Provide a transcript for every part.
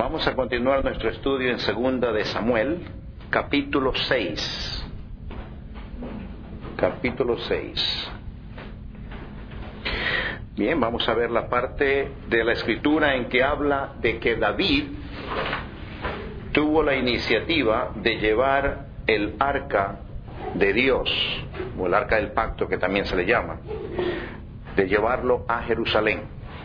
Vamos a continuar nuestro estudio en Segunda de Samuel, capítulo 6. Capítulo 6. Bien, vamos a ver la parte de la escritura en que habla de que David tuvo la iniciativa de llevar el arca de Dios, o el arca del pacto que también se le llama, de llevarlo a Jerusalén,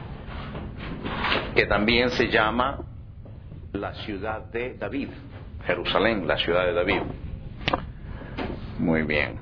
que también se llama la ciudad de David. Jerusalén, la ciudad de David. Muy bien.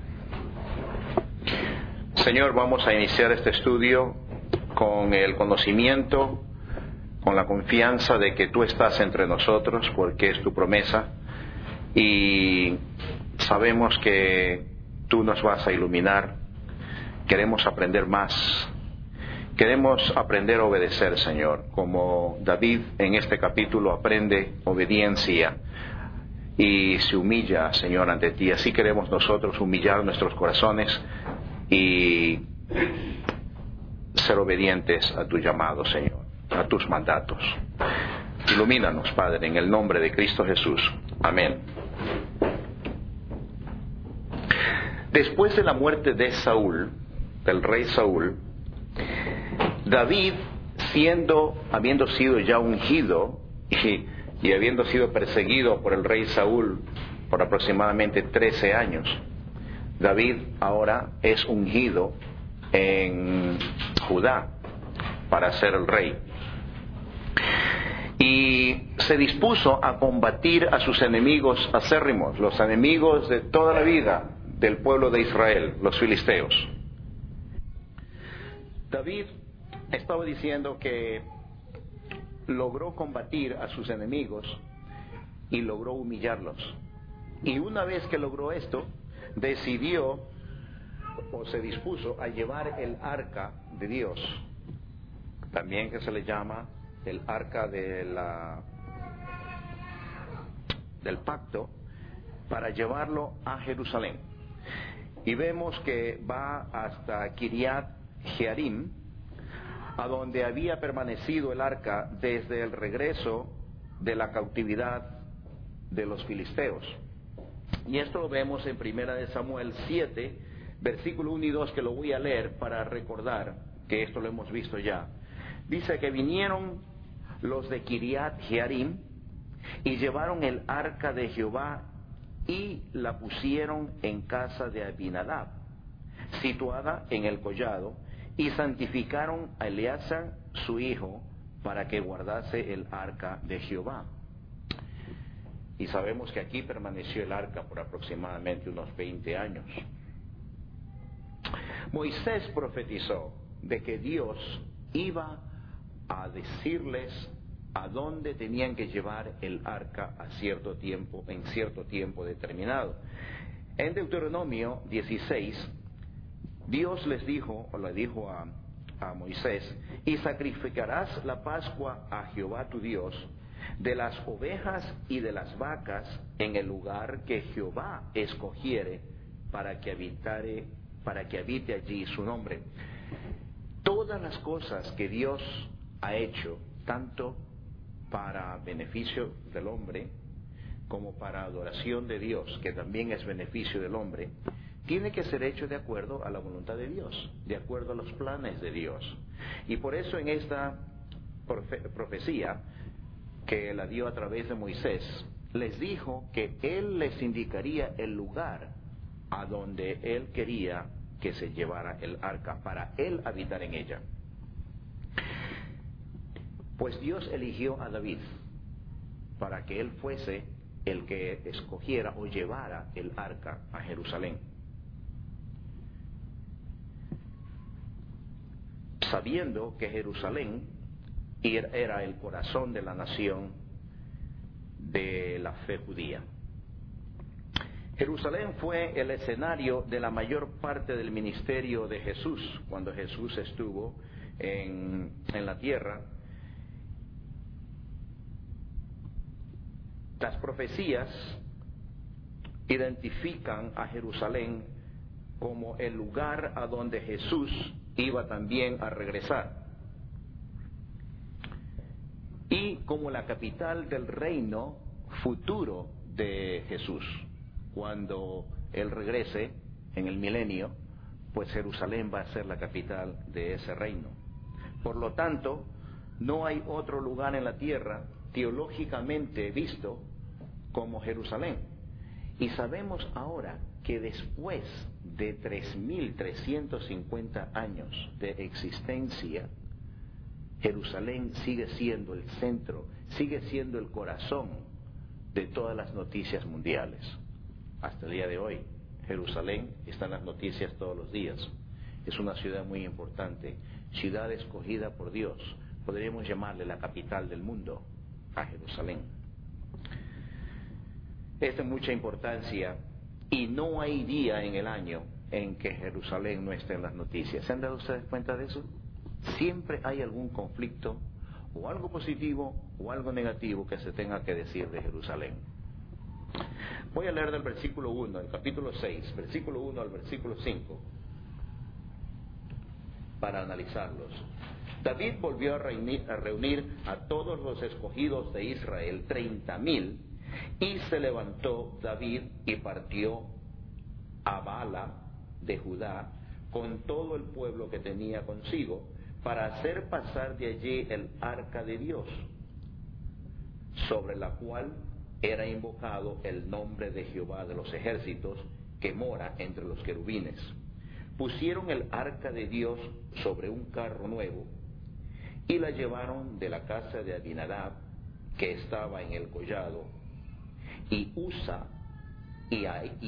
Señor, vamos a iniciar este estudio con el conocimiento, con la confianza de que tú estás entre nosotros, porque es tu promesa, y sabemos que tú nos vas a iluminar. Queremos aprender más. Queremos aprender a obedecer, Señor, como David en este capítulo aprende obediencia y se humilla, Señor, ante ti. Así queremos nosotros humillar nuestros corazones y ser obedientes a tu llamado, Señor, a tus mandatos. Ilumínanos, Padre, en el nombre de Cristo Jesús. Amén. Después de la muerte de Saúl, del rey Saúl, David, habiendo sido ya ungido y habiendo sido perseguido por el rey Saúl por aproximadamente 13 años, David ahora es ungido en Judá para ser el rey. Y se dispuso a combatir a sus enemigos acérrimos, los enemigos de toda la vida del pueblo de Israel, los filisteos. David estaba diciendo que logró combatir a sus enemigos y logró humillarlos. Y una vez que logró esto, decidió o se dispuso a llevar el arca de Dios, también que se le llama el arca del pacto, para llevarlo a Jerusalén. Y vemos que va hasta Kiriat Jearim, a donde había permanecido el arca desde el regreso de la cautividad de los filisteos. Y esto lo vemos en Primera de Samuel 7, versículo 1 y 2, que lo voy a leer para recordar que esto lo hemos visto ya. Dice que vinieron los de Kiriat Jearim y llevaron el arca de Jehová y la pusieron en casa de Abinadab, situada en el collado, y santificaron a Eleazar, su hijo, para que guardase el arca de Jehová. Y sabemos que aquí permaneció el arca por aproximadamente unos 20 años. Moisés profetizó de que Dios iba a decirles a dónde tenían que llevar el arca a cierto tiempo, en cierto tiempo determinado. En Deuteronomio 16, Dios les dijo, o le dijo a Moisés: y sacrificarás la Pascua a Jehová tu Dios de las ovejas y de las vacas en el lugar que Jehová escogiere para que habite allí su nombre. Todas las cosas que Dios ha hecho, tanto para beneficio del hombre como para adoración de Dios, que también es beneficio del hombre, tiene que ser hecho de acuerdo a la voluntad de Dios, de acuerdo a los planes de Dios. Y por eso en esta profecía que la dio a través de Moisés, les dijo que Él les indicaría el lugar a donde Él quería que se llevara el arca, para Él habitar en ella. Pues Dios eligió a David para que él fuese el que escogiera o llevara el arca a Jerusalén, sabiendo que Jerusalén era el corazón de la nación de la fe judía. Jerusalén fue el escenario de la mayor parte del ministerio de Jesús, cuando Jesús estuvo en la tierra. Las profecías identifican a Jerusalén como el lugar a donde Jesús iba también a regresar. y como la capital del reino futuro de Jesús. Cuando Él regrese en el milenio, pues Jerusalén va a ser la capital de ese reino. Por lo tanto, no hay otro lugar en la tierra teológicamente visto como Jerusalén. Y sabemos ahora que después de 3.350 años de existencia, Jerusalén sigue siendo el centro, sigue siendo el corazón de todas las noticias mundiales. Hasta el día de hoy, Jerusalén está en las noticias todos los días. Es una ciudad muy importante, ciudad escogida por Dios. Podríamos llamarle la capital del mundo, a Jerusalén. Es de mucha importancia y no hay día en el año en que Jerusalén no esté en las noticias. ¿Se han dado ustedes cuenta de eso? Siempre hay algún conflicto, o algo positivo o algo negativo que se tenga que decir de Jerusalén. Voy a leer del versículo 1, del capítulo 6, versículo 1 al versículo 5, para analizarlos. David volvió a reunir a todos los escogidos de Israel, 30,000, y se levantó David y partió a Bala de Judá con todo el pueblo que tenía consigo, para hacer pasar de allí el arca de Dios, sobre la cual era invocado el nombre de Jehová de los ejércitos, que mora entre los querubines. Pusieron el arca de Dios sobre un carro nuevo y la llevaron de la casa de Abinadab, que estaba en el collado, y Usa y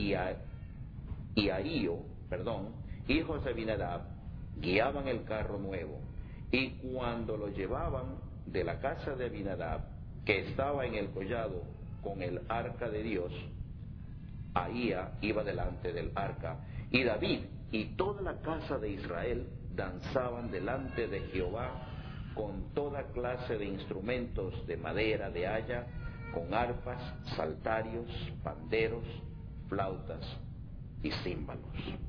Ahío, hijos de Abinadab, guiaban el carro nuevo. Y cuando lo llevaban de la casa de Abinadab, que estaba en el collado con el arca de Dios, Ahía iba delante del arca, y David y toda la casa de Israel danzaban delante de Jehová con toda clase de instrumentos de madera, de haya, con arpas, saltarios, panderos, flautas y címbalos.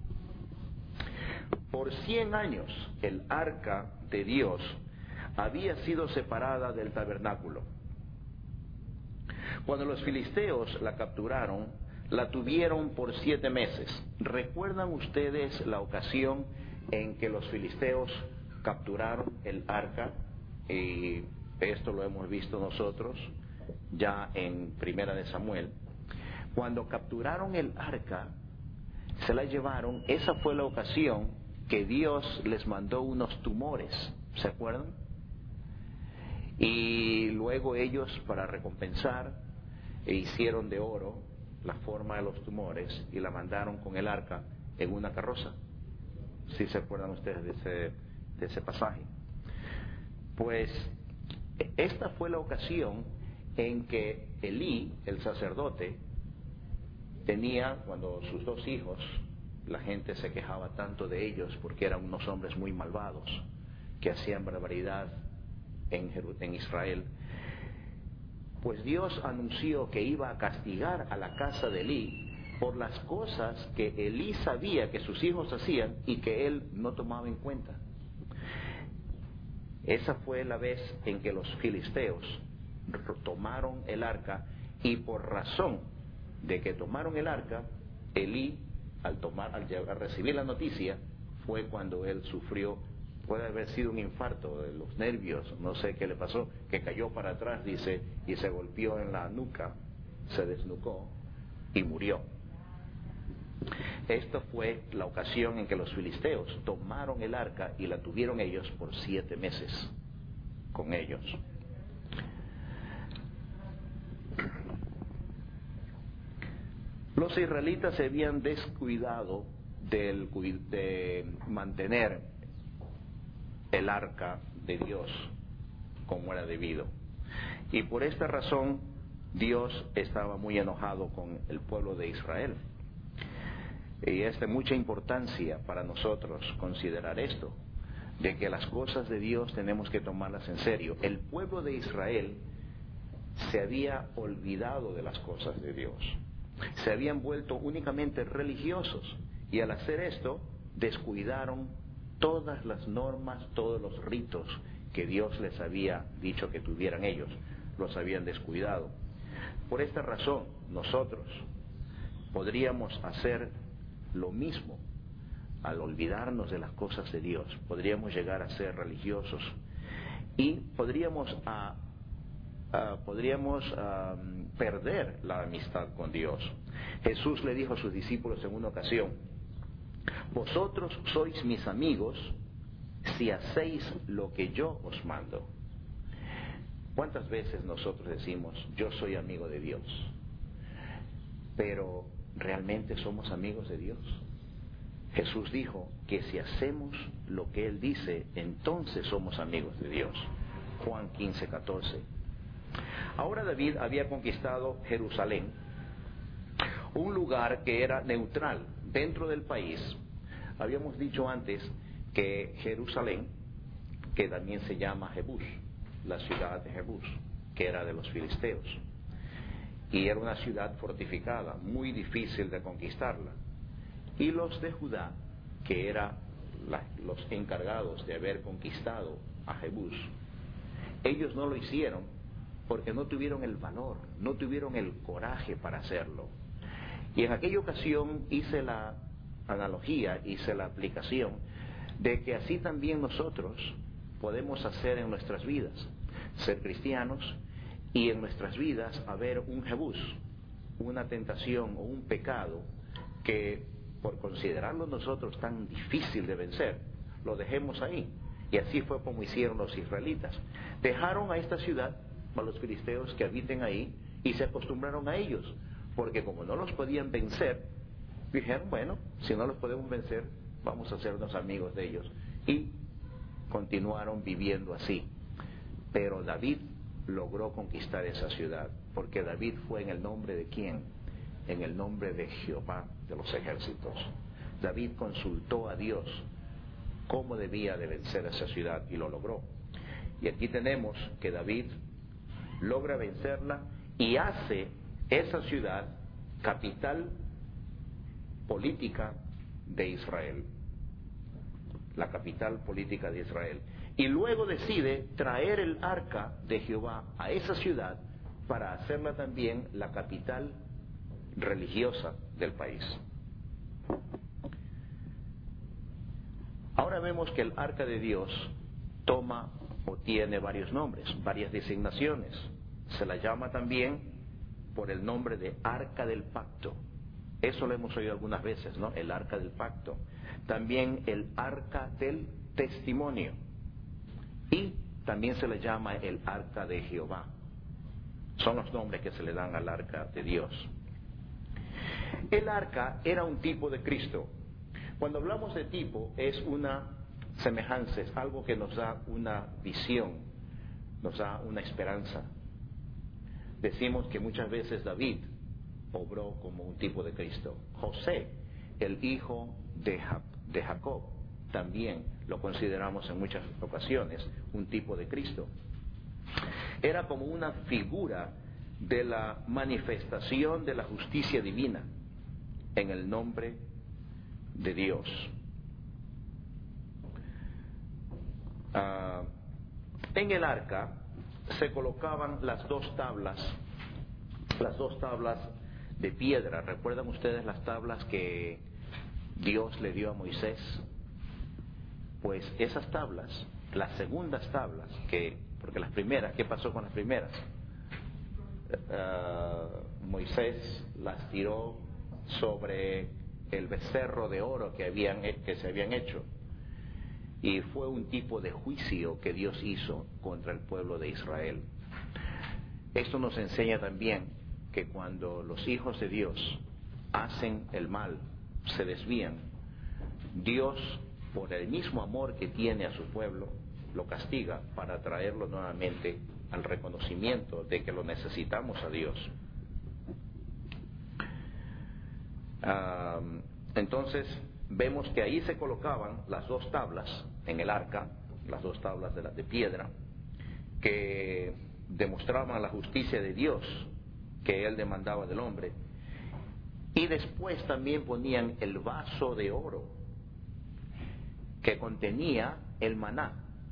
Por 100 años el arca de Dios había sido separada del tabernáculo. Cuando los filisteos la capturaron, la tuvieron por 7 meses. ¿Recuerdan ustedes la ocasión en que los filisteos capturaron el arca? Y esto lo hemos visto nosotros ya en Primera de Samuel. Cuando capturaron el arca, se la llevaron. Esa fue la ocasión que Dios les mandó unos tumores, ¿se acuerdan? Y luego ellos, para recompensar, hicieron de oro la forma de los tumores y la mandaron con el arca en una carroza. ¿Sí se acuerdan ustedes de ese pasaje? Pues esta fue la ocasión en que Elí, el sacerdote, tenía, cuando sus 2 hijos, la gente se quejaba tanto de ellos porque eran unos hombres muy malvados que hacían barbaridad en Israel. Pues Dios anunció que iba a castigar a la casa de Elí por las cosas que Elí sabía que sus hijos hacían y que él no tomaba en cuenta. Esa fue la vez en que los filisteos tomaron el arca, y por razón de que tomaron el arca, Elí, al recibir la noticia, fue cuando él sufrió, puede haber sido un infarto de los nervios, no sé qué le pasó, que cayó para atrás, dice, y se golpeó en la nuca, se desnucó y murió. Esta fue la ocasión en que los filisteos tomaron el arca y la tuvieron ellos por 7 meses con ellos. Los israelitas se habían descuidado de mantener el arca de Dios como era debido. Y por esta razón Dios estaba muy enojado con el pueblo de Israel. Y es de mucha importancia para nosotros considerar esto, de que las cosas de Dios tenemos que tomarlas en serio. El pueblo de Israel se había olvidado de las cosas de Dios. Se habían vuelto únicamente religiosos, y al hacer esto descuidaron todas las normas, todos los ritos que Dios les había dicho que tuvieran ellos. Los habían descuidado. Por esta razón, nosotros podríamos hacer lo mismo al olvidarnos de las cosas de Dios. Podríamos llegar a ser religiosos y podríamos perder la amistad con Dios. Jesús le dijo a sus discípulos en una ocasión: vosotros sois mis amigos si hacéis lo que yo os mando. ¿Cuántas veces nosotros decimos, yo soy amigo de Dios? Pero ¿realmente somos amigos de Dios? Jesús dijo que si hacemos lo que Él dice, entonces somos amigos de Dios. Juan 15:14. Ahora David había conquistado Jerusalén, un lugar que era neutral dentro del país. Habíamos dicho antes que Jerusalén, que también se llama Jebús, la ciudad de Jebús, que era de los filisteos, y era una ciudad fortificada, muy difícil de conquistarla. Y los de Judá, que eran los encargados de haber conquistado a Jebús, ellos no lo hicieron porque no tuvieron el valor, no tuvieron el coraje para hacerlo. Y en aquella ocasión hice la analogía, hice la aplicación de que así también nosotros podemos hacer en nuestras vidas, ser cristianos y en nuestras vidas haber un Jebús, una tentación o un pecado que por considerarlo nosotros tan difícil de vencer, lo dejemos ahí. Y así fue como hicieron los israelitas. Dejaron a esta ciudad, a los filisteos que habiten ahí, y se acostumbraron a ellos, porque como no los podían vencer, dijeron, bueno, si no los podemos vencer, vamos a hacernos amigos de ellos. Y continuaron viviendo así. Pero David logró conquistar esa ciudad, porque David fue en el nombre de ¿quién? En el nombre de Jehová de los ejércitos. David consultó a Dios cómo debía de vencer esa ciudad y lo logró. Y aquí tenemos que David logra vencerla y hace esa ciudad capital política de Israel, la capital política de Israel. Y luego decide traer el arca de Jehová a esa ciudad para hacerla también la capital religiosa del país. Ahora vemos que el arca de Dios toma o tiene varios nombres, varias designaciones. Se la llama también por el nombre de arca del pacto. Eso lo hemos oído algunas veces, ¿no? El arca del pacto. También el arca del testimonio. Y también se le llama el arca de Jehová. Son los nombres que se le dan al arca de Dios. El arca era un tipo de Cristo. Cuando hablamos de tipo, es una semejanza, es algo que nos da una visión, nos da una esperanza. Decimos que muchas veces David obró como un tipo de Cristo. José, el hijo de Jacob, también lo consideramos en muchas ocasiones un tipo de Cristo. Era como una figura de la manifestación de la justicia divina en el nombre de Dios. En el arca se colocaban las dos tablas de piedra. ¿Recuerdan ustedes las tablas que Dios le dio a Moisés? Pues esas tablas, las segundas tablas, porque las primeras, ¿qué pasó con las primeras? Moisés las tiró sobre el becerro de oro que se habían hecho, y fue un tipo de juicio que Dios hizo contra el pueblo de Israel. Esto nos enseña también que cuando los hijos de Dios hacen el mal, se desvían, Dios, por el mismo amor que tiene a su pueblo, lo castiga para traerlo nuevamente al reconocimiento de que lo necesitamos a Dios. Entonces vemos que ahí se colocaban las dos tablas en el arca, las dos tablas de piedra, que demostraban la justicia de Dios que Él demandaba del hombre. Y después también ponían el vaso de oro que contenía el maná.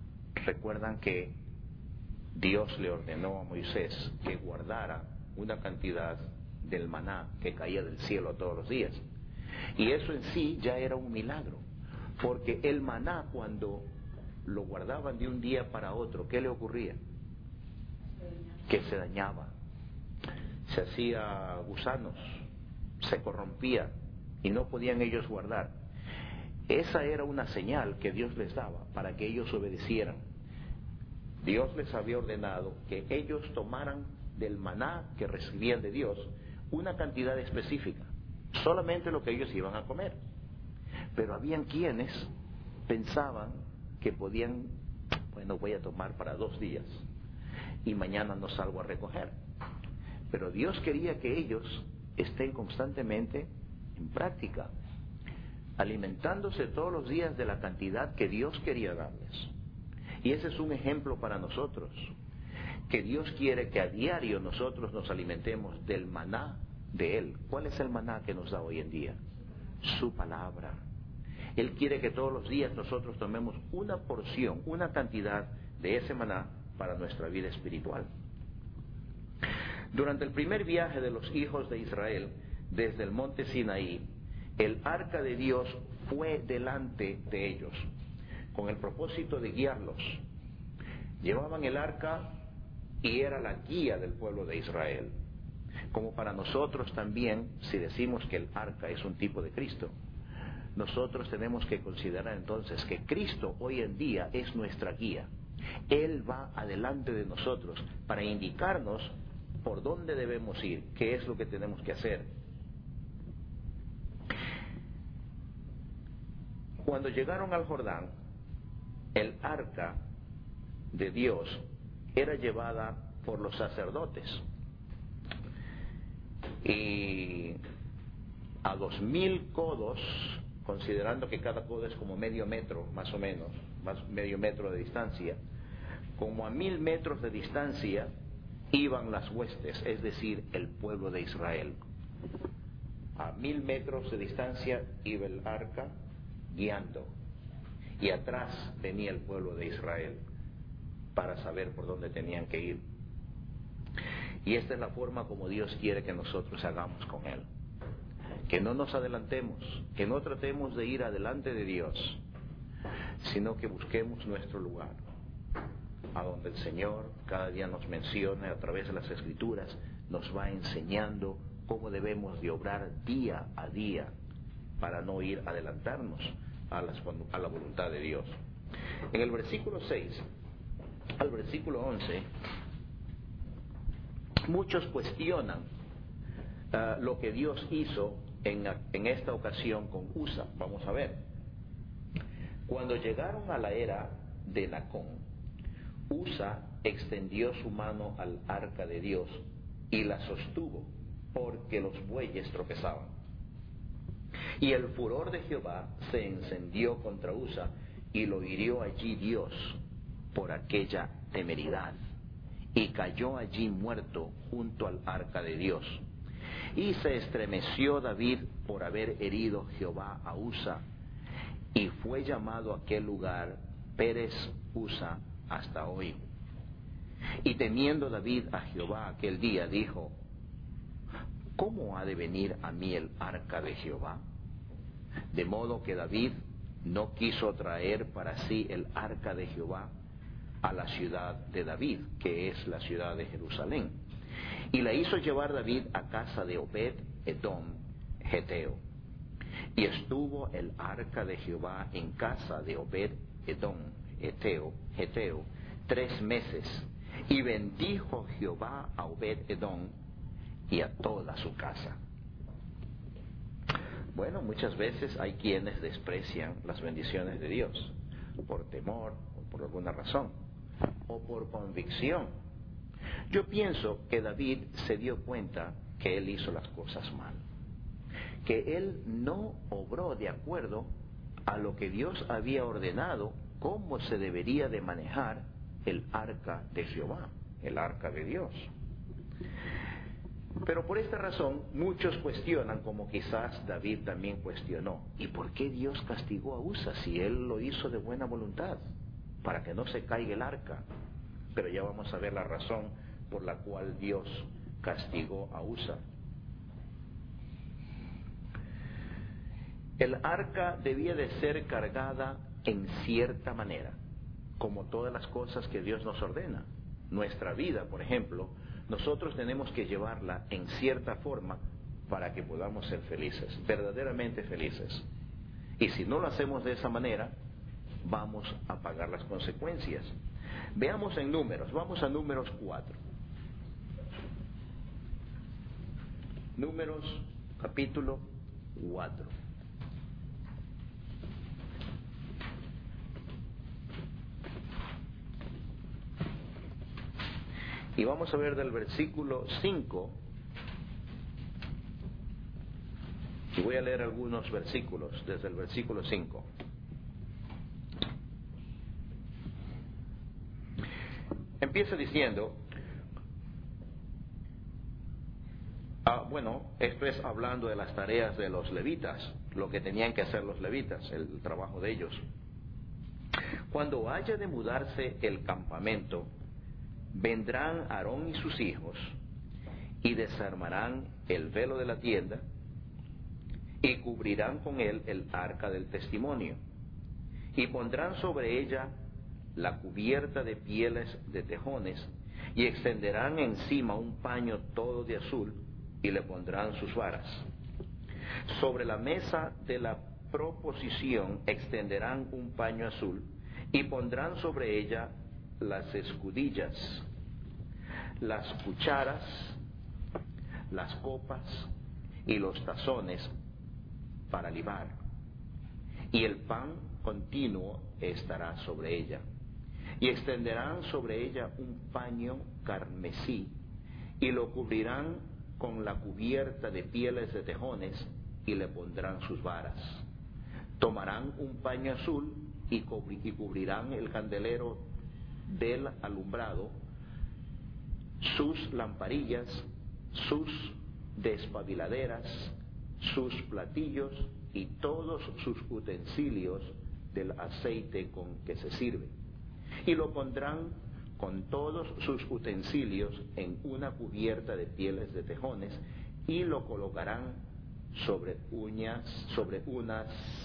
recuerdan que Dios le ordenó a Moisés que guardara una cantidad del maná que caía del cielo todos los días. Y eso en sí ya era un milagro, porque el maná, cuando lo guardaban de un día para otro, ¿qué le ocurría? Que se dañaba, se hacía gusanos, se corrompía y no podían ellos guardar. Esa era una señal que Dios les daba para que ellos obedecieran. Dios les había ordenado que ellos tomaran del maná que recibían de Dios una cantidad específica, solamente lo que ellos iban a comer. Pero habían quienes pensaban que podían, bueno, voy a tomar para 2 días y mañana no salgo a recoger. Pero Dios quería que ellos estén constantemente en práctica, alimentándose todos los días de la cantidad que Dios quería darles. Y ese es un ejemplo para nosotros, que Dios quiere que a diario nosotros nos alimentemos del maná de Él. ¿Cuál es el maná que nos da hoy en día? Su palabra. Él quiere que todos los días nosotros tomemos una porción, una cantidad de ese maná para nuestra vida espiritual. Durante el primer viaje de los hijos de Israel desde el monte Sinaí, el arca de Dios fue delante de ellos, con el propósito de guiarlos. Llevaban el arca y era la guía del pueblo de Israel. Como para nosotros también, si decimos que el arca es un tipo de Cristo, nosotros tenemos que considerar entonces que Cristo hoy en día es nuestra guía. Él va adelante de nosotros para indicarnos por dónde debemos ir, qué es lo que tenemos que hacer. Cuando llegaron al Jordán, el arca de Dios era llevada por los sacerdotes, y a 2000 codos, considerando que cada codo es como medio metro, más o menos, medio metro de distancia, como a 1000 metros de distancia iban las huestes, es decir, el pueblo de Israel. A 1000 metros de distancia iba el arca guiando, y atrás venía el pueblo de Israel para saber por dónde tenían que ir. Y esta es la forma como Dios quiere que nosotros hagamos con Él. Que no nos adelantemos, que no tratemos de ir adelante de Dios, sino que busquemos nuestro lugar, a donde el Señor cada día nos menciona a través de las Escrituras, nos va enseñando cómo debemos de obrar día a día para no ir adelantarnos a la voluntad de Dios. En el versículo 6 al versículo 11, muchos cuestionan lo que Dios hizo en esta ocasión con Usa. Vamos a ver. Cuando llegaron a la era de Nacón, Usa extendió su mano al arca de Dios y la sostuvo, porque los bueyes tropezaban. Y el furor de Jehová se encendió contra Usa, y lo hirió allí Dios por aquella temeridad, y cayó allí muerto junto al arca de Dios. Y se estremeció David por haber herido Jehová a Usa, y fue llamado aquel lugar Pérez Usa hasta hoy. Y temiendo David a Jehová aquel día, dijo: ¿cómo ha de venir a mí el arca de Jehová? De modo que David no quiso traer para sí el arca de Jehová a la ciudad de David, que es la ciudad de Jerusalén. Y la hizo llevar David a casa de Obed Edom Geteo. Y estuvo el arca de Jehová en casa de Obed Edom Geteo 3 meses. Y bendijo Jehová a Obed Edom y a toda su casa. Bueno, muchas veces hay quienes desprecian las bendiciones de Dios por temor o por alguna razón, o por convicción. Yo pienso que David se dio cuenta que él hizo las cosas mal, que él no obró de acuerdo a lo que Dios había ordenado, cómo se debería de manejar el arca de Jehová, el arca de Dios. Pero por esta razón muchos cuestionan, como quizás David también cuestionó: ¿y por qué Dios castigó a Usa si él lo hizo de buena voluntad? para que no se caiga el arca. Pero ya vamos a ver la razón por la cual Dios castigó a Usa. El arca debía de ser cargada en cierta manera, como todas las cosas que Dios nos ordena. Nuestra vida, por ejemplo, nosotros tenemos que llevarla en cierta forma para que podamos ser felices, verdaderamente felices. Y si no lo hacemos de esa manera, vamos a pagar las consecuencias. Veamos en Números, vamos a Números 4. Números capítulo 4. Y vamos a ver del versículo 5, y voy a leer algunos versículos desde el versículo 5. Empieza diciendo, esto es hablando de las tareas de los levitas, lo que tenían que hacer los levitas, el trabajo de ellos. Cuando haya de mudarse el campamento, vendrán Aarón y sus hijos y desarmarán el velo de la tienda y cubrirán con él el arca del testimonio y pondrán sobre ella la cubierta de pieles de tejones y extenderán encima un paño todo de azul y le pondrán sus varas. Sobre la mesa de la proposición extenderán un paño azul y pondrán sobre ella las escudillas, las cucharas, las copas y los tazones para libar, y el pan continuo estará sobre ella, y extenderán sobre ella un paño carmesí y lo cubrirán con la cubierta de pieles de tejones y le pondrán sus varas. Tomarán un paño azul y cubrirán el candelero del alumbrado, sus lamparillas, sus despabiladeras, sus platillos y todos sus utensilios del aceite con que se sirve. Y lo pondrán con todos sus utensilios en una cubierta de pieles de tejones y lo colocarán sobre unas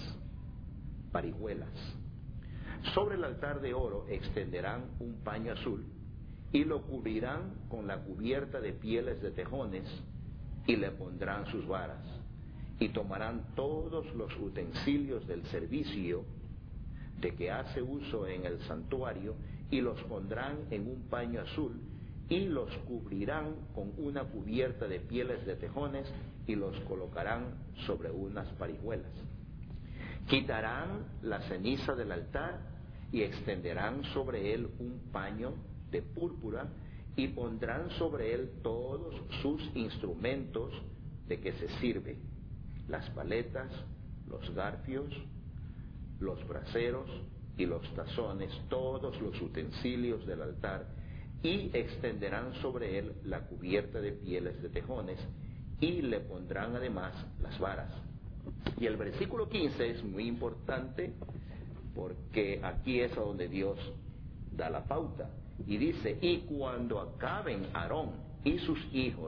parihuelas. Sobre el altar de oro extenderán un paño azul y lo cubrirán con la cubierta de pieles de tejones y le pondrán sus varas. Y tomarán todos los utensilios del servicio de que hace uso en el santuario y los pondrán en un paño azul y los cubrirán con una cubierta de pieles de tejones y los colocarán sobre unas parihuelas. Quitarán la ceniza del altar y extenderán sobre él un paño de púrpura y pondrán sobre él todos sus instrumentos de que se sirve, las paletas, los garfios, los braseros y los tazones, todos los utensilios del altar, y extenderán sobre él la cubierta de pieles de tejones y le pondrán además las varas. Y el versículo 15 es muy importante porque aquí es a donde Dios da la pauta y dice: y cuando acaben Aarón y sus hijos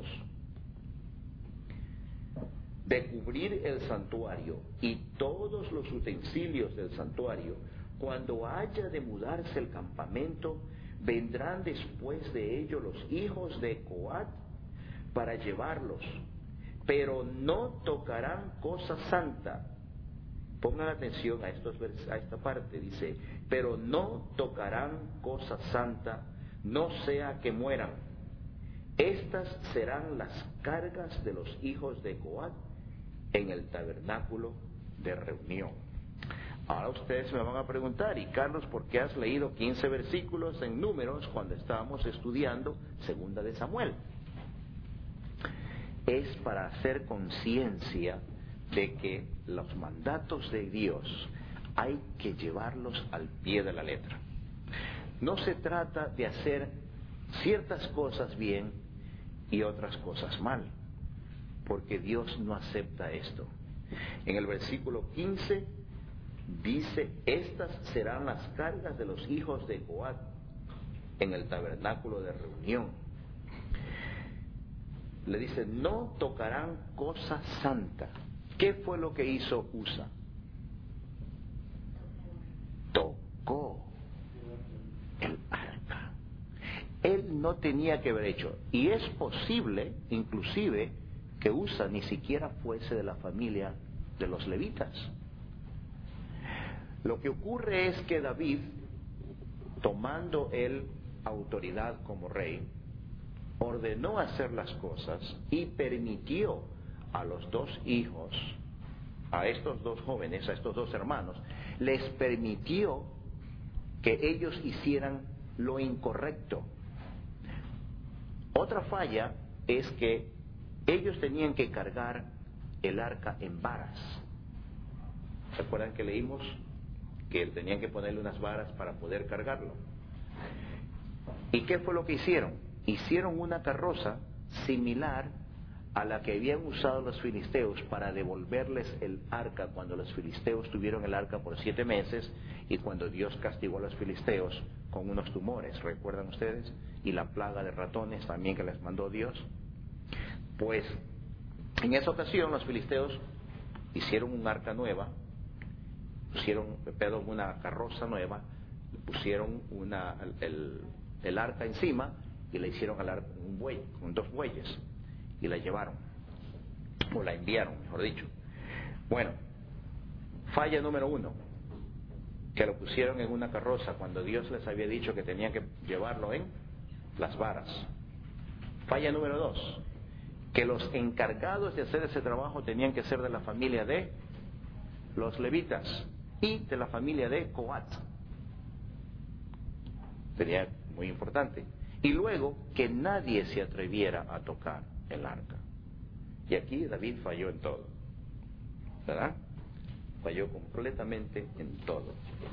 de cubrir el santuario y todos los utensilios del santuario, cuando haya de mudarse el campamento, vendrán después de ello los hijos de Coat para llevarlos, pero no tocarán cosa santa. Pongan atención a esta parte, dice, pero no tocarán cosa santa, no sea que mueran. Estas serán las cargas de los hijos de Coat en el tabernáculo de reunión. Ahora ustedes me van a preguntar: y Carlos, ¿por qué has leído 15 versículos en Números cuando estábamos estudiando Segunda de Samuel? Es para hacer conciencia de que los mandatos de Dios hay que llevarlos al pie de la letra. No se trata de hacer ciertas cosas bien y otras cosas mal, porque Dios no acepta esto. En el versículo 15 dice, estas serán las cargas de los hijos de Coat en el tabernáculo de reunión. Le dice, no tocarán cosa santa. ¿Qué fue lo que hizo Usa? Tocó el arca. Él no tenía que haber hecho. Y es posible, inclusive, que Usa ni siquiera fuese de la familia de los levitas. Lo que ocurre es que David, tomando él autoridad como rey, ordenó hacer las cosas y permitió a los dos hijos, a estos dos jóvenes, a estos dos hermanos, les permitió que ellos hicieran lo incorrecto. Otra falla es que ellos tenían que cargar el arca en varas. ¿Se acuerdan que leímos que tenían que ponerle unas varas para poder cargarlo? ¿Y qué fue lo que hicieron? Hicieron una carroza similar a la que habían usado los filisteos para devolverles el arca cuando los filisteos tuvieron el arca por 7 meses y cuando Dios castigó a los filisteos con unos tumores, ¿recuerdan ustedes? Y la plaga de ratones también que les mandó Dios. Pues en esa ocasión los filisteos hicieron un arca nueva, una carroza nueva, pusieron el arca encima y le hicieron al arca un buey, con 2 bueyes, y la llevaron, o la enviaron, mejor dicho. Bueno, falla número 1, que lo pusieron en una carroza cuando Dios les había dicho que tenían que llevarlo en las varas. Falla número 2, que los encargados de hacer ese trabajo tenían que ser de la familia de los levitas y de la familia de Coat. Sería muy importante. Y luego que nadie se atreviera a tocar el arca. Y aquí David falló en todo, ¿verdad? Falló completamente en todo.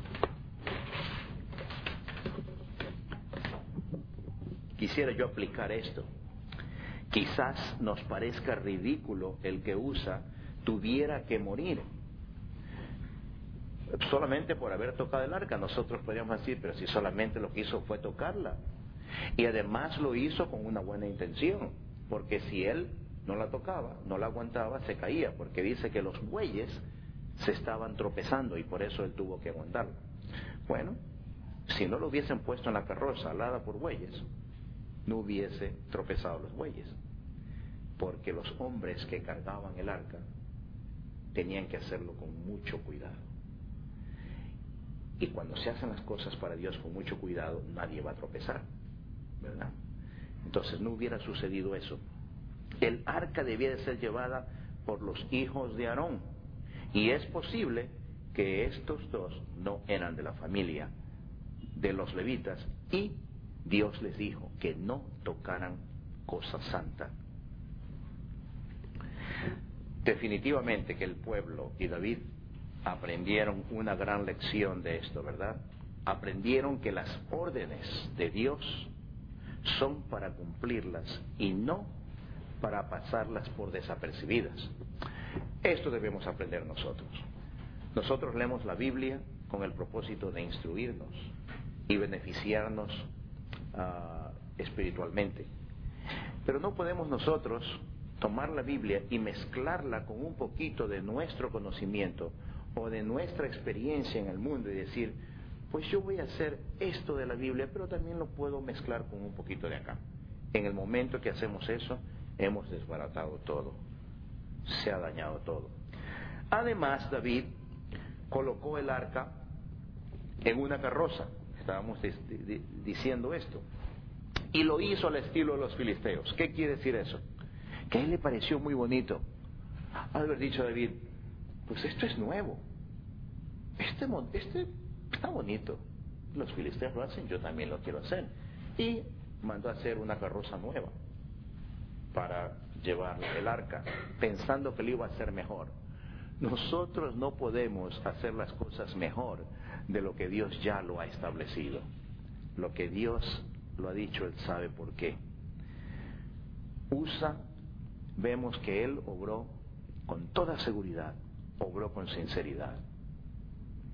Quisiera yo aplicar esto. Quizás nos parezca ridículo el que Usa tuviera que morir solamente por haber tocado el arca. Nosotros podríamos decir, pero si solamente lo que hizo fue tocarla. Y además lo hizo con una buena intención, porque si él no la tocaba, no la aguantaba, se caía, porque dice que los bueyes se estaban tropezando y por eso él tuvo que aguantarlo. Bueno, si no lo hubiesen puesto en la carroza alada por bueyes, no hubiese tropezado los bueyes, porque los hombres que cargaban el arca tenían que hacerlo con mucho cuidado. Y cuando se hacen las cosas para Dios con mucho cuidado, nadie va a tropezar, ¿verdad? Entonces no hubiera sucedido eso. El arca debía de ser llevada por los hijos de Aarón, y es posible que estos dos no eran de la familia de los levitas, y Dios les dijo que no tocaran cosa santa. Definitivamente que el pueblo y David aprendieron una gran lección de esto, ¿verdad? Aprendieron que las órdenes de Dios son para cumplirlas y no para pasarlas por desapercibidas. Esto debemos aprender nosotros. Nosotros leemos la Biblia con el propósito de instruirnos y beneficiarnos espiritualmente. Pero no podemos nosotros tomar la Biblia y mezclarla con un poquito de nuestro conocimiento o de nuestra experiencia en el mundo y decir, pues yo voy a hacer esto de la Biblia, pero también lo puedo mezclar con un poquito de acá. En el momento que hacemos eso, hemos desbaratado todo, se ha dañado todo. Además, David colocó el arca en una carroza, estábamos diciendo esto, y lo hizo al estilo de los filisteos. ¿Qué quiere decir eso? Que a él le pareció muy bonito. Al haber dicho David, pues esto es nuevo, este está bonito, los filisteos lo hacen, yo también lo quiero hacer. Y mandó a hacer una carroza nueva para llevar el arca, pensando que lo iba a hacer mejor. Nosotros no podemos hacer las cosas mejor de lo que Dios ya lo ha establecido. Lo que Dios lo ha dicho, Él sabe por qué. Usa, vemos que Él obró con toda seguridad, obró con sinceridad.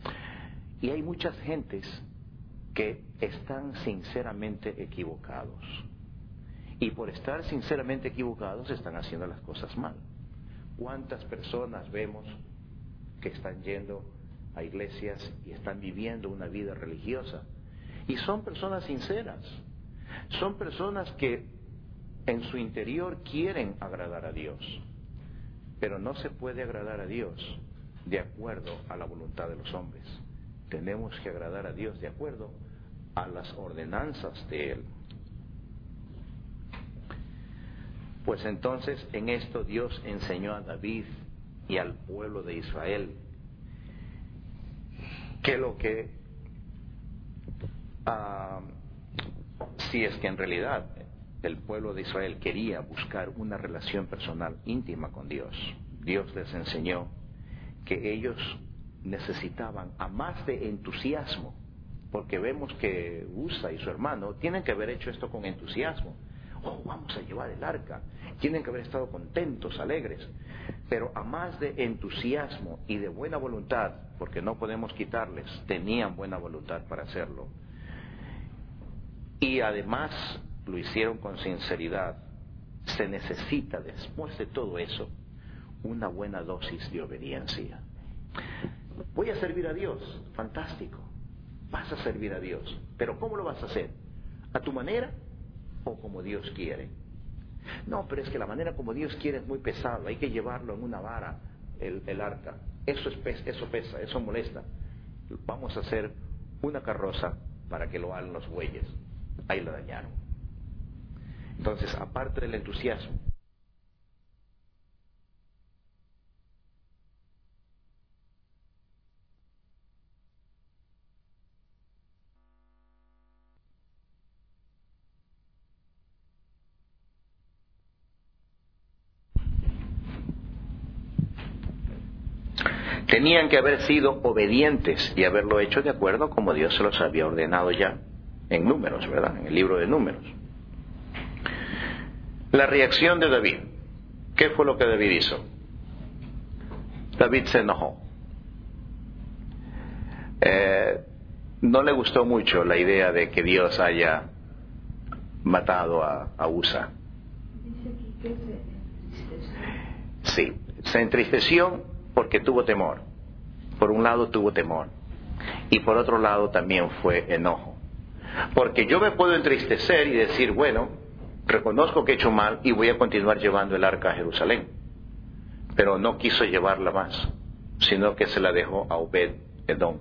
Y hay muchas gentes que están sinceramente equivocados. Y por estar sinceramente equivocados están haciendo las cosas mal. ¿Cuántas personas vemos que están yendo a iglesias y están viviendo una vida religiosa? Y son personas sinceras. Son personas que en su interior quieren agradar a Dios. Pero no se puede agradar a Dios de acuerdo a la voluntad de los hombres. Tenemos que agradar a Dios de acuerdo a las ordenanzas de Él. Pues entonces en esto Dios enseñó a David y al pueblo de Israel que lo que, si es que en realidad el pueblo de Israel quería buscar una relación personal íntima con Dios, Dios les enseñó que ellos necesitaban, a más de entusiasmo, porque vemos que Usa y su hermano tienen que haber hecho esto con entusiasmo. Oh, vamos a llevar el arca. Tienen que haber estado contentos, alegres. Pero a más de entusiasmo y de buena voluntad, porque no podemos quitarles, tenían buena voluntad para hacerlo. Y además lo hicieron con sinceridad. Se necesita, después de todo eso, una buena dosis de obediencia. Voy a servir a Dios. Fantástico. Vas a servir a Dios. Pero ¿cómo lo vas a hacer? ¿A tu manera o como Dios quiere? No, pero es que la manera como Dios quiere es muy pesado. Hay que llevarlo en una vara, el arca. Eso pesa, eso molesta. Vamos a hacer una carroza para que lo hagan los bueyes. Ahí lo dañaron. Entonces, aparte del entusiasmo, tenían que haber sido obedientes y haberlo hecho de acuerdo como Dios se los había ordenado ya en Números, ¿verdad? En el libro de Números. La reacción de David. ¿Qué fue lo que David hizo? David se enojó. No le gustó mucho la idea de que Dios haya matado a Usa. Sí, se entristeció porque tuvo temor. Por un lado tuvo temor y por otro lado también fue enojo. Porque yo me puedo entristecer y decir, bueno, reconozco que he hecho mal y voy a continuar llevando el arca a Jerusalén. Pero no quiso llevarla más, sino que se la dejó a Obed-Edom.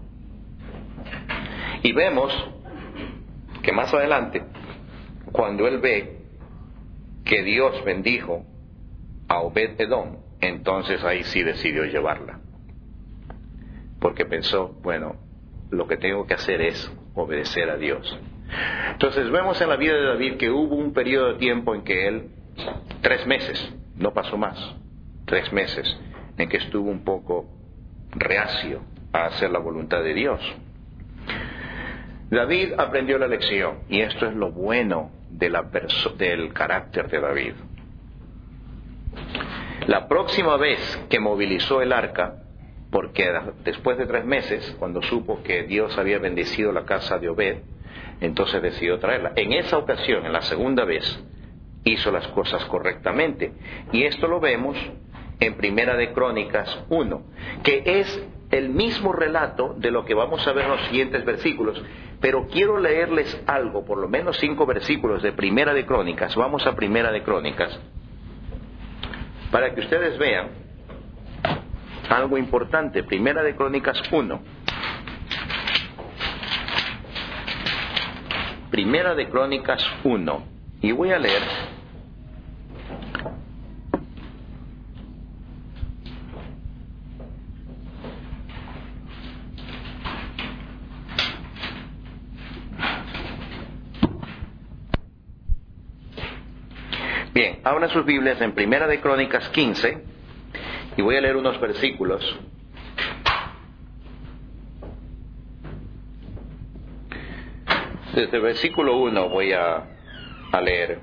Y vemos que más adelante, cuando él ve que Dios bendijo a Obed-Edom, entonces ahí sí decidió llevarla. Porque pensó, bueno, lo que tengo que hacer es obedecer a Dios. Entonces vemos en la vida de David que hubo un periodo de tiempo en que él, 3 meses, no pasó más, 3 meses, en que estuvo un poco reacio a hacer la voluntad de Dios. David aprendió la lección, y esto es lo bueno del carácter de David. La próxima vez que movilizó el arca, porque después de 3 meses, cuando supo que Dios había bendecido la casa de Obed, entonces decidió traerla. En esa ocasión, en la segunda vez, hizo las cosas correctamente. Y esto lo vemos en Primera de Crónicas 1, que es el mismo relato de lo que vamos a ver en los siguientes versículos. Pero quiero leerles algo, por lo menos 5 versículos de Primera de Crónicas. Vamos a Primera de Crónicas, para que ustedes vean algo importante. Primera de Crónicas 1. Primera de Crónicas 1. Y voy a leer bien, abran sus Biblias en Primera de Crónicas 15 y voy a leer unos versículos. Desde el versículo 1 voy a leer.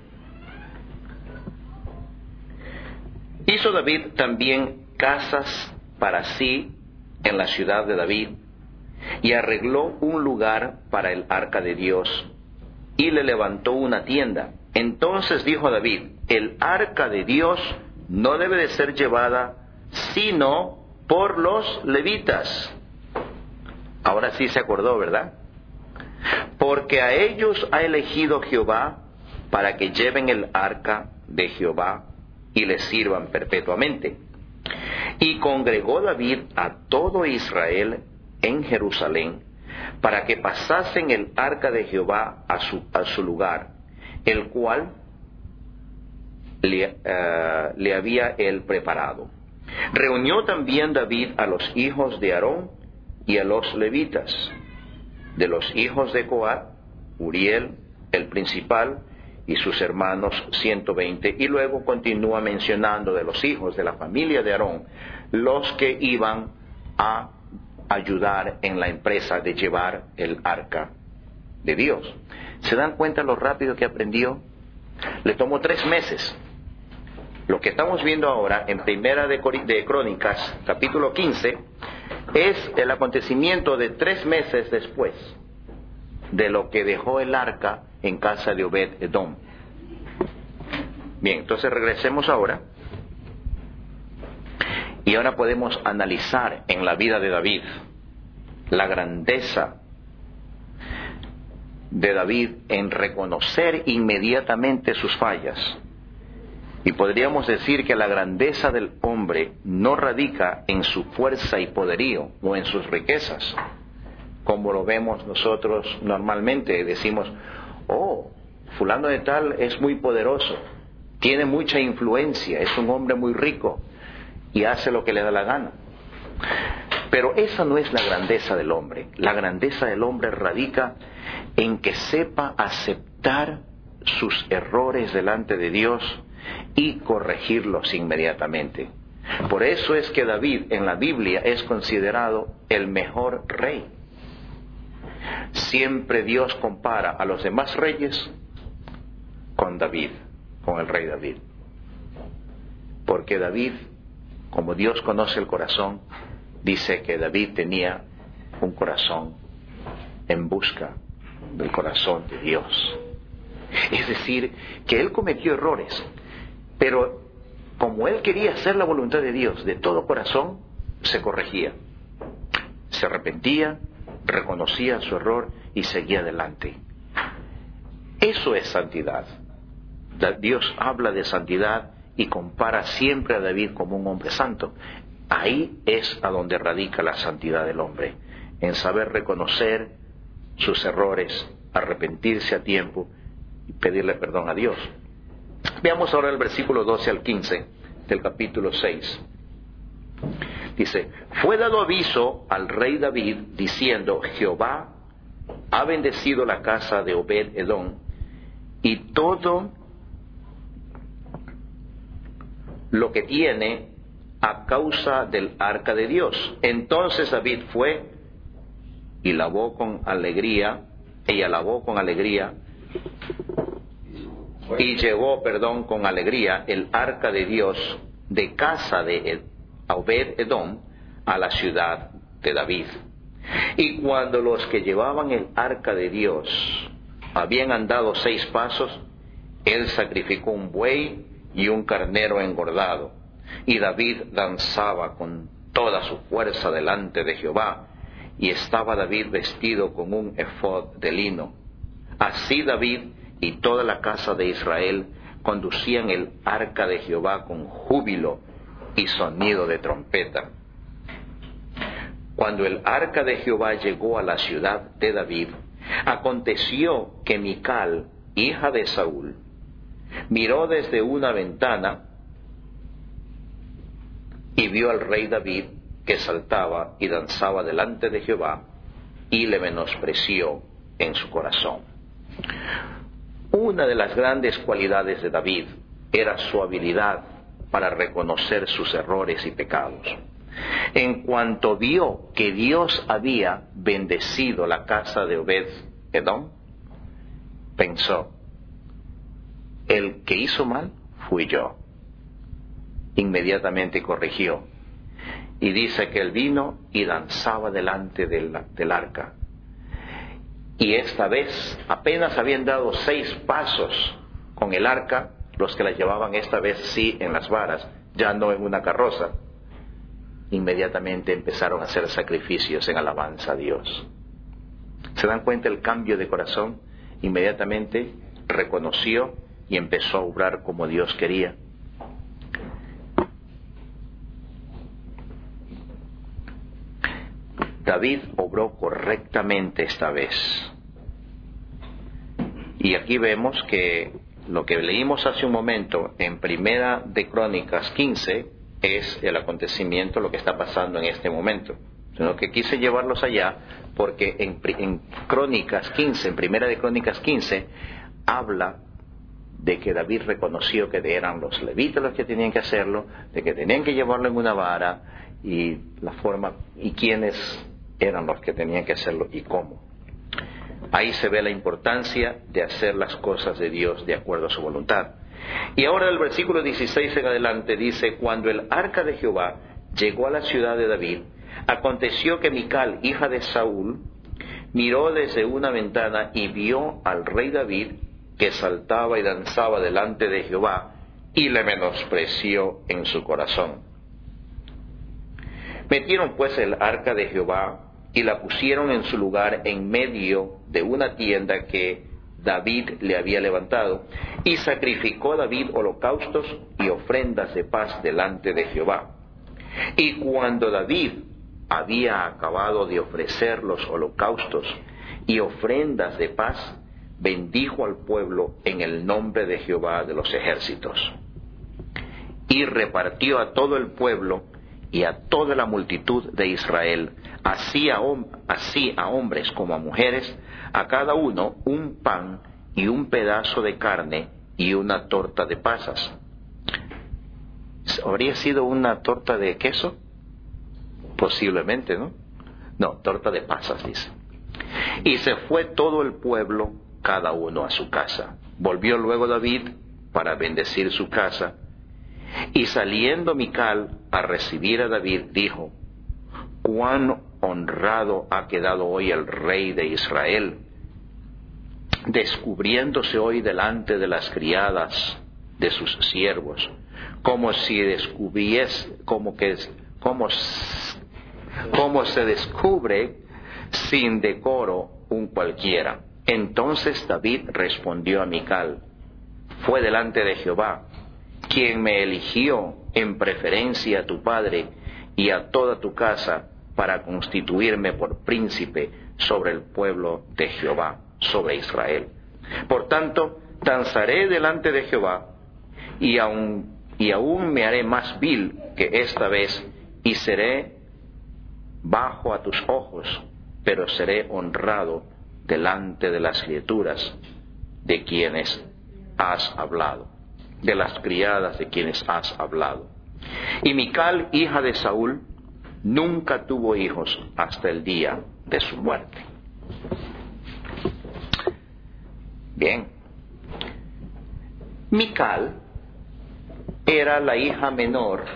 Hizo David también casas para sí en la ciudad de David, y arregló un lugar para el arca de Dios y le levantó una tienda. Entonces dijo David: el arca de Dios no debe de ser llevada sino por los levitas. Ahora sí se acordó, ¿verdad? Porque a ellos ha elegido Jehová para que lleven el arca de Jehová y le sirvan perpetuamente. Y congregó David a todo Israel en Jerusalén para que pasasen el arca de Jehová a su lugar, el cual le había él preparado. Reunió también David a los hijos de Aarón y a los levitas. De los hijos de Coat, Uriel, el principal, y sus hermanos 120. Y luego continúa mencionando de los hijos de la familia de Aarón, los que iban a ayudar en la empresa de llevar el arca de Dios. ¿Se dan cuenta lo rápido que aprendió? Le tomó 3 meses. Lo que estamos viendo ahora en Primera de Crónicas, capítulo 15, es el acontecimiento de 3 meses después de lo que dejó el arca en casa de Obed-Edom. Bien, entonces regresemos ahora. Y ahora podemos analizar en la vida de David la grandeza de David en reconocer inmediatamente sus fallas. Y podríamos decir que la grandeza del hombre no radica en su fuerza y poderío o en sus riquezas, como lo vemos nosotros normalmente. Decimos: oh, fulano de tal es muy poderoso, tiene mucha influencia, es un hombre muy rico y hace lo que le da la gana. Pero esa no es la grandeza del hombre. La grandeza del hombre radica en que sepa aceptar sus errores delante de Dios y corregirlos inmediatamente. Por eso es que David en la Biblia es considerado el mejor rey. Siempre Dios compara a los demás reyes con David, con el rey David. Porque David, como Dios conoce el corazón, dice que David tenía un corazón en busca del corazón de Dios. Es decir, que él cometió errores, pero como él quería hacer la voluntad de Dios de todo corazón, se corregía, se arrepentía, reconocía su error y seguía adelante. Eso es santidad. Dios habla de santidad y compara siempre a David como un hombre santo. Ahí es a donde radica la santidad del hombre, en saber reconocer sus errores, arrepentirse a tiempo y pedirle perdón a Dios. Veamos ahora el versículo 12 al 15 del capítulo 6. Dice: fue dado aviso al rey David diciendo: Jehová ha bendecido la casa de Obed-Edom y todo lo que tiene a causa del arca de Dios. Entonces David fue y lavó con alegría, y llevó con alegría el arca de Dios de casa de Obed-Edom a la ciudad de David. Y cuando los que llevaban el arca de Dios habían andado 6 pasos, él sacrificó un buey y un carnero engordado, y David danzaba con toda su fuerza delante de Jehová, y estaba David vestido con un efod de lino. Así David y toda la casa de Israel conducían el arca de Jehová con júbilo y sonido de trompeta. Cuando el arca de Jehová llegó a la ciudad de David, aconteció que Mical, hija de Saúl, miró desde una ventana y vio al rey David que saltaba y danzaba delante de Jehová, y le menospreció en su corazón. Una de las grandes cualidades de David era su habilidad para reconocer sus errores y pecados. En cuanto vio que Dios había bendecido la casa de Obed-Edom, pensó: el que hizo mal fui yo. Inmediatamente corrigió. Y dice que él vino y danzaba delante del arca. Y esta vez apenas habían dado 6 pasos con el arca, los que la llevaban esta vez sí en las varas, ya no en una carroza. Inmediatamente empezaron a hacer sacrificios en alabanza a Dios. ¿Se dan cuenta el cambio de corazón? Inmediatamente reconoció y empezó a obrar como Dios quería. David obró correctamente esta vez. Y aquí vemos que lo que leímos hace un momento en Primera de Crónicas 15 es el acontecimiento, lo que está pasando en este momento. Sino que quise llevarlos allá porque en Crónicas 15, en Primera de Crónicas 15, habla de que David reconoció que eran los levitas los que tenían que hacerlo, de que tenían que llevarlo en una vara, y la forma y quiénes eran los que tenían que hacerlo y cómo. Ahí se ve la importancia de hacer las cosas de Dios de acuerdo a su voluntad. Y ahora el versículo 16 en adelante dice: cuando el arca de Jehová llegó a la ciudad de David, aconteció que Mical, hija de Saúl, miró desde una ventana y vio al rey David que saltaba y danzaba delante de Jehová, y le menospreció en su corazón. Metieron pues el arca de Jehová y la pusieron en su lugar en medio de una tienda que David le había levantado, y sacrificó David holocaustos y ofrendas de paz delante de Jehová. Y cuando David había acabado de ofrecer los holocaustos y ofrendas de paz, bendijo al pueblo en el nombre de Jehová de los ejércitos. Y repartió a todo el pueblo y a toda la multitud de Israel, así a hombres como a mujeres, a cada uno un pan y un pedazo de carne y una torta de pasas. ¿Habría sido una torta de queso? Posiblemente, ¿no? No, torta de pasas, dice. Y se fue todo el pueblo, cada uno a su casa. Volvió luego David para bendecir su casa. Y saliendo Mical a recibir a David, dijo: cuán honrado ha quedado hoy el rey de Israel, descubriéndose hoy delante de las criadas de sus siervos, como si descubriese, como se descubre sin decoro un cualquiera. Entonces David respondió a Mical: fue delante de Jehová quien me eligió en preferencia a tu padre y a toda tu casa para constituirme por príncipe sobre el pueblo de Jehová, sobre Israel. Por tanto, danzaré delante de Jehová y aún me haré más vil que esta vez, y seré bajo a tus ojos, pero seré honrado delante de las criaturas de quienes has hablado, de las criadas de quienes has hablado. Y Mical, hija de Saúl, nunca tuvo hijos hasta el día de su muerte. Bien. Mical era la hija menor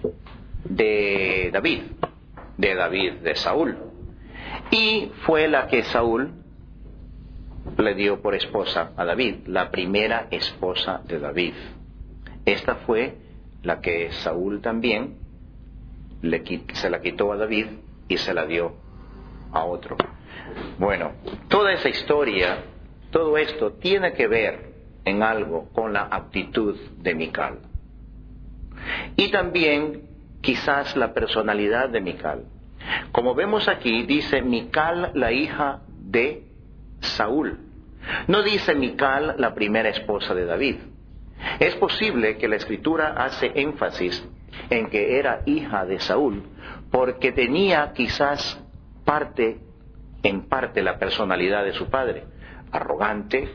de David, de Saúl, y fue la que Saúl le dio por esposa a David, la primera esposa de David. Esta fue la que Saúl también se la quitó a David y se la dio a otro. Bueno, toda esa historia, todo esto tiene que ver en algo con la actitud de Mical. Y también quizás la personalidad de Mical. Como vemos aquí, dice Mical, la hija de Saúl. No dice Mical, la primera esposa de David. Es posible que la Escritura hace énfasis en que era hija de Saúl, porque tenía quizás en parte la personalidad de su padre, arrogante,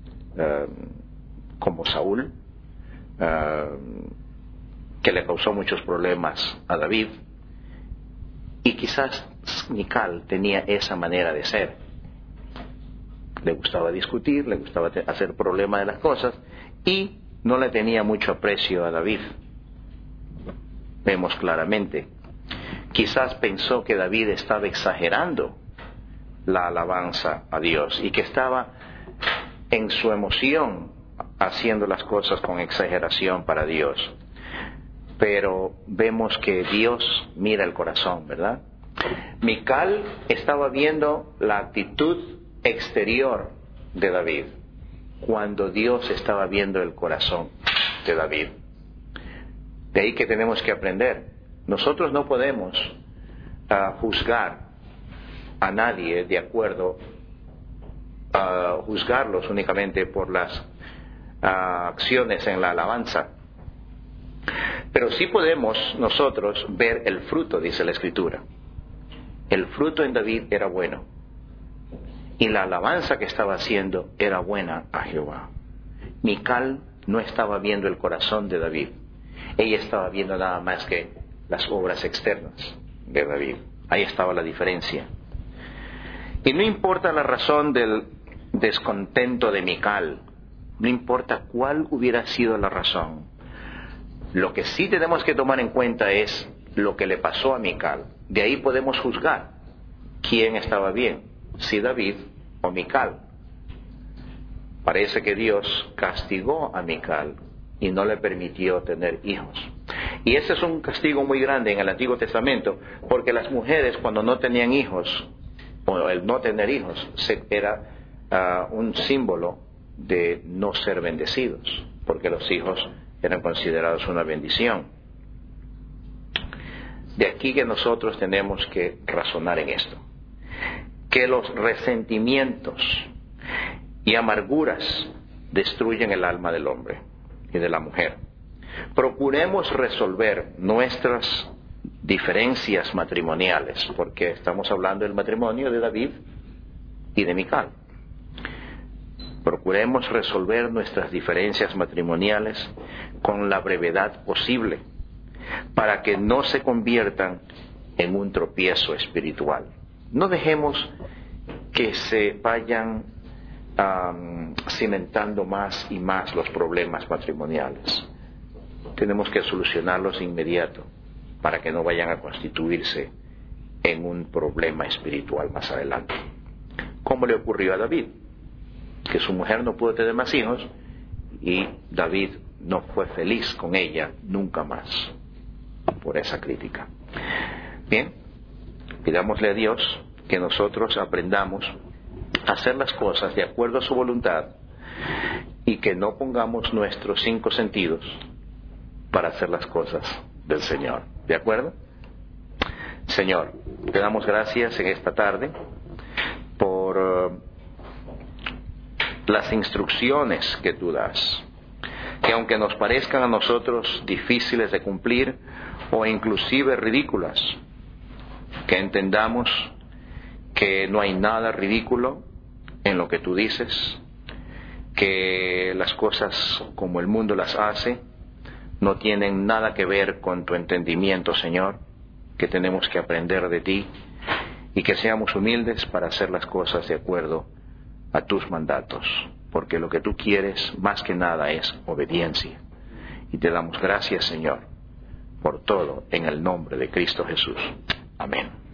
como Saúl, que le causó muchos problemas a David, y quizás Mical tenía esa manera de ser. Le gustaba discutir, le gustaba hacer problema de las cosas, y no le tenía mucho aprecio a David. Vemos claramente. quizás pensó que David estaba exagerando la alabanza a Dios y que estaba en su emoción haciendo las cosas con exageración para Dios. Pero vemos que Dios mira el corazón, ¿verdad? Mical estaba viendo la actitud exterior de David, cuando Dios estaba viendo el corazón de David. De ahí que tenemos que aprender. Nosotros no podemos juzgar a nadie de acuerdo, juzgarlos únicamente por las acciones en la alabanza. Pero sí podemos nosotros ver el fruto, dice la Escritura. El fruto en David era bueno. Y la alabanza que estaba haciendo era buena a Jehová. Mical no estaba viendo el corazón de David. Ella estaba viendo nada más que las obras externas de David. Ahí estaba la diferencia. Y no importa la razón del descontento de Mical, no importa cuál hubiera sido la razón, lo que sí tenemos que tomar en cuenta es lo que le pasó a Mical. De ahí podemos juzgar quién estaba bien, si David o Mical. Parece que Dios castigó a Mical y no le permitió tener hijos. Y ese es un castigo muy grande en el Antiguo Testamento, porque las mujeres cuando no tenían hijos, o el no tener hijos, era un símbolo de no ser bendecidos, porque los hijos eran considerados una bendición. De aquí que nosotros tenemos que razonar en esto, que los resentimientos y amarguras destruyen el alma del hombre y de la mujer. Procuremos resolver nuestras diferencias matrimoniales, porque estamos hablando del matrimonio de David y de Mical. Procuremos resolver nuestras diferencias matrimoniales con la brevedad posible, para que no se conviertan en un tropiezo espiritual. No dejemos que se vayan cimentando más y más los problemas matrimoniales. Tenemos que solucionarlos de inmediato para que no vayan a constituirse en un problema espiritual más adelante. ¿Cómo le ocurrió a David? Que su mujer no pudo tener más hijos y David no fue feliz con ella nunca más por esa crítica. Bien, pidámosle a Dios que nosotros aprendamos a hacer las cosas de acuerdo a su voluntad y que no pongamos nuestros 5 sentidos para hacer las cosas del Señor. ¿De acuerdo? Señor, te damos gracias en esta tarde por las instrucciones que tú das, que aunque nos parezcan a nosotros difíciles de cumplir o inclusive ridículas, que entendamos que no hay nada ridículo en lo que tú dices, que las cosas como el mundo las hace no tienen nada que ver con tu entendimiento, Señor, que tenemos que aprender de ti y que seamos humildes para hacer las cosas de acuerdo a tus mandatos, porque lo que tú quieres más que nada es obediencia. Y te damos gracias, Señor, por todo en el nombre de Cristo Jesús. Amén.